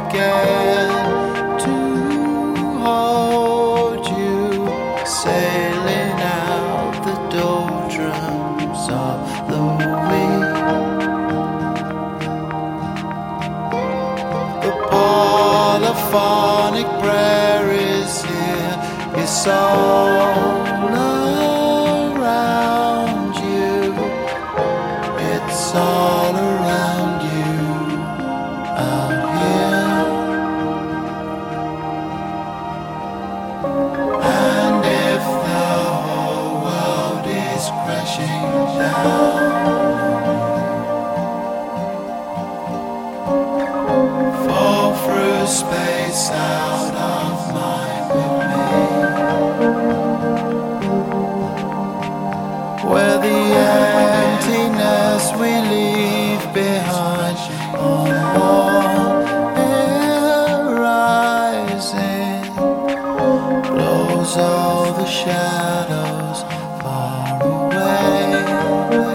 again to hold you, sailing out the doldrums of the week. The polyphonic prayer is here, it's all around you, it's all around you out here. And if the whole world is crashing down, fall through space out of mind with me, where the emptiness we leave behind on one horizon blows all the shadows far away.